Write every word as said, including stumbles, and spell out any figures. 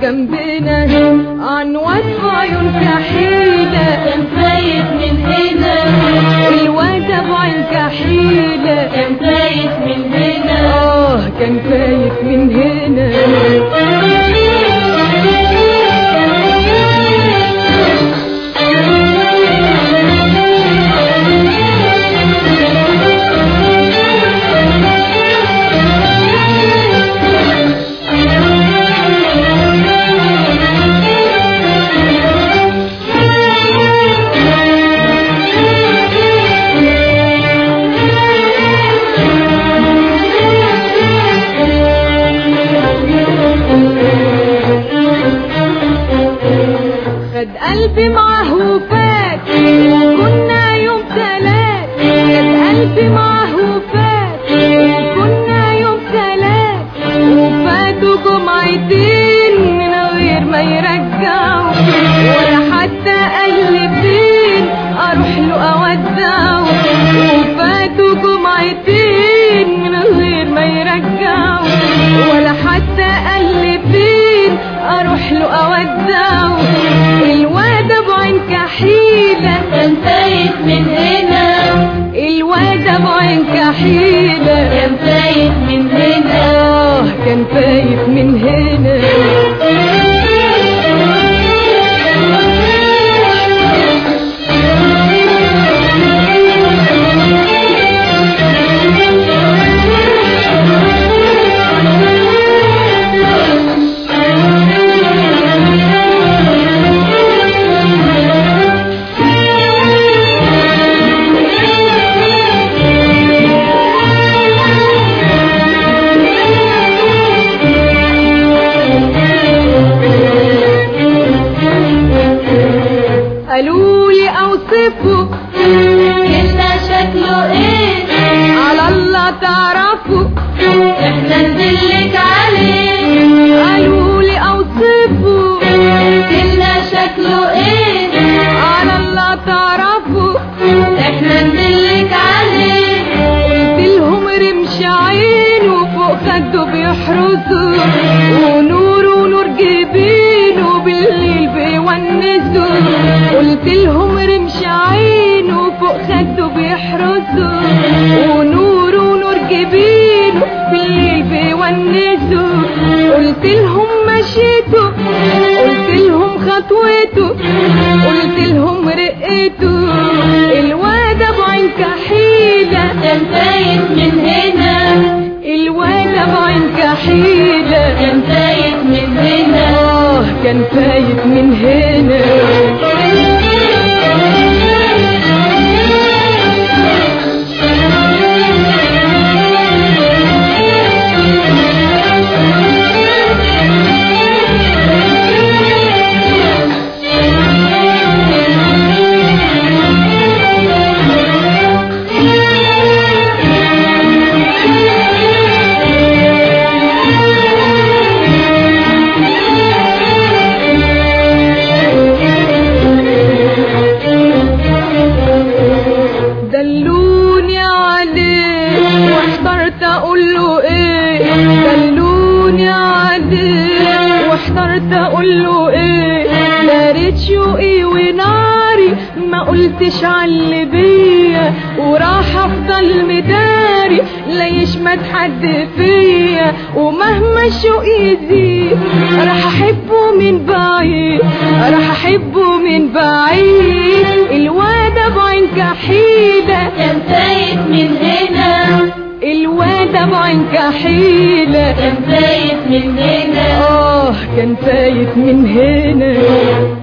جنبنا عن واد عيون كحيلة كان فايت من هنا، الواد ابو عين كحيلة كان فايت من هنا، اه كان فايت من هنا. خد قلبي معاه وفات كنا يوم تلات، خد قلبي معاه وفات كنا يوم تلات، وفاتوا جمعتين من غير ما يرجعوا، ولا حتى قال لي فين اروح له اودعه، وفاتوا جمعتين من غير ما يرجعوا، ولا حتى قال لي فين اروح له اودعه. الواد ابو عين كحيلة كان فايت من هنا، الواد ابو عين كحيلة كان فايت من هنا، اه كان فايت من هنا. قالوا لي اوصفه كنا شكله ايه، على الله تعرفه احنا ندلك عليه. قالوا لي اوصفه كنا شكله ايه، على الله تعرفه احنا ندلك عليه. قلت لهم رمش عينه فوق خده بيحرسه، ونوره نور جبينه بالليل بيونسه، قلت لهم رمش عينه فوق خده بيحرسه، ونوره نور جبينه بالليل بيونسه، قلت لهم مشيته، قلت لهم خطوته، قلت لهم رقته. الواد ابو عين كحيلة كان فايت من هنا، الواد ابو عين كحيلة كان فايت من هنا، اه كان فايت من هنا. دلوني عليه واحترت اقول له ايه، دلوني عليه واحترت اقول له ايه، دارت شوقي وناري ما قلتش عاللي بيا، وراح افضل مداري لا يشمت حد فيا، ومهما الشوق يزيد راح احبه من بعيد، راح احبه من بعيد. الواد ابو عين كحيلة كان فايت من هنا، الواد ابو عين كحيلة كان فايت من هنا، اه كان فايت من هنا.